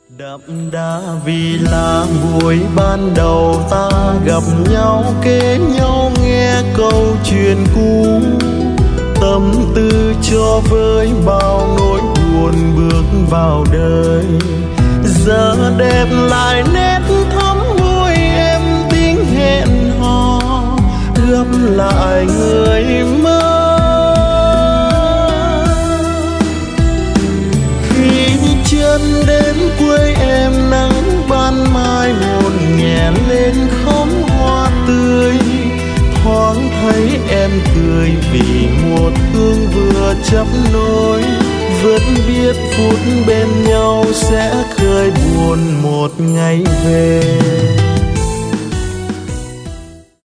Đậm đà vì là buổi ban đầu ta gặp nhau, kể nhau nghe câu chuyện cũ, tâm tư cho với bao nỗi buồn bước vào đời. Giờ đẹp lại nét thắm môi em, tiếng hẹn hò gặp lại người mơ. Khi chân đến quê em, nắng ban mai một nhẹ lên khóm hoa tươi, thoáng thấy em cười vì một thương vừa chấp nối. Vẫn biết phút bên nhau sẽ khơi buồn một ngày về.